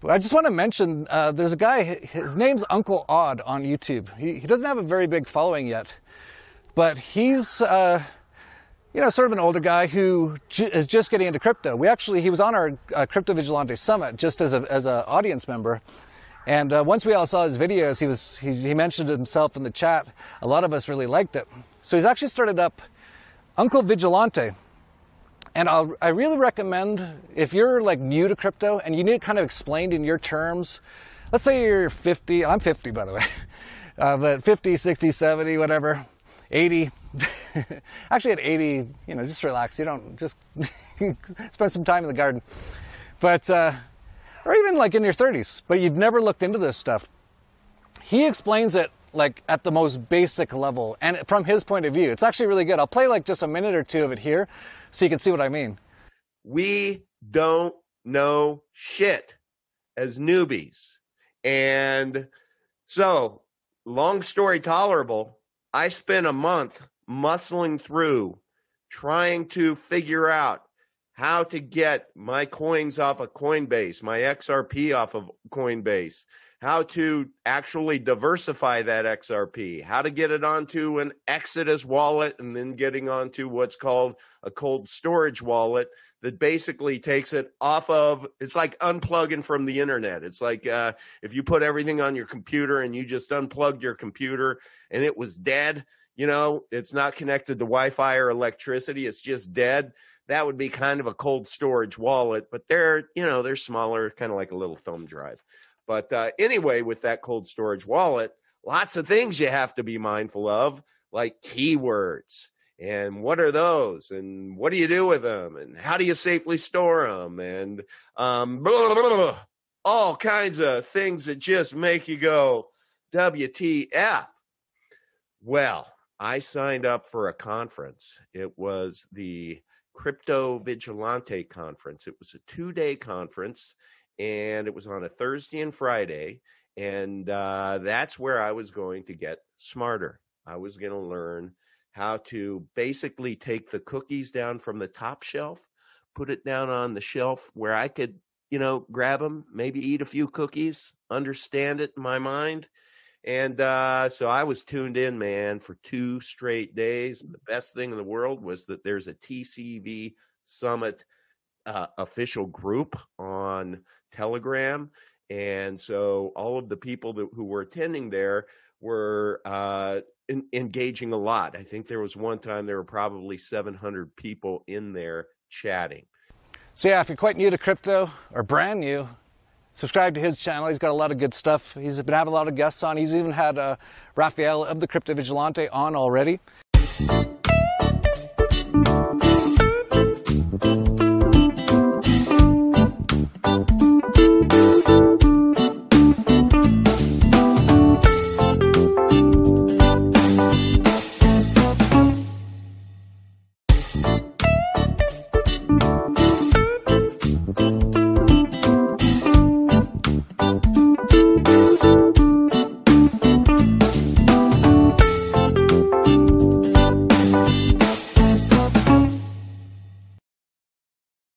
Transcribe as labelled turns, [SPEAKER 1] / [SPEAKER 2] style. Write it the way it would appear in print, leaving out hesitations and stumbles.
[SPEAKER 1] I just want to mention, there's a guy, his name's Uncle Odd on YouTube. He doesn't have a very big following yet, but he's, you know, sort of an older guy who is just getting into crypto. He was on our Crypto Vigilante Summit just as a audience member. And once we all saw his videos, he mentioned himself in the chat. A lot of us really liked it. So he's actually started up Uncle Vigilante. And I really recommend, if you're like new to crypto and you need it kind of explained in your terms, let's say you're 50, I'm 50 by the way, but 50, 60, 70, whatever, 80. Actually at 80, you know, just relax. You don't, just spend some time in the garden. But, or even like in your 30s, but you've never looked into this stuff. He explains it like at the most basic level and from his point of view. It's actually really good. I'll play like just a minute or two of it here so you can see what I mean.
[SPEAKER 2] We don't know shit as newbies. And so, long story tolerable, I spent a month muscling through trying to figure out how to get my coins off of Coinbase, my XRP off of Coinbase, how to actually diversify that XRP, how to get it onto an Exodus wallet, and then getting onto what's called a cold storage wallet that basically takes it off of, it's like unplugging from the internet. It's like if you put everything on your computer and you just unplugged your computer and it was dead, you know, it's not connected to Wi-Fi or electricity, it's just dead. That would be kind of a cold storage wallet, but they're smaller, kind of like a little thumb drive. But anyway, with that cold storage wallet, lots of things you have to be mindful of, like keywords. And what are those? And what do you do with them? And how do you safely store them? And blah, blah, blah, blah, all kinds of things that just make you go, WTF? Well, I signed up for a conference. It was the Crypto Vigilante Conference. It was a 2-day conference, and it was on a Thursday and Friday, and that's where I was going to get smarter. I was going to learn how to basically take the cookies down from the top shelf, put it down on the shelf where I could, you know, grab them, maybe eat a few cookies, understand it in my mind. And so I was tuned in, man, for 2 straight days. And the best thing in the world was that there's a TCV Summit official group on Telegram. And so all of the people who were attending there were engaging a lot. I think there was one time there were probably 700 people in there chatting.
[SPEAKER 1] So yeah, if you're quite new to crypto or brand new, subscribe to his channel. He's got a lot of good stuff. He's been having a lot of guests on. He's even had Raphael of the Crypto Vigilante on already.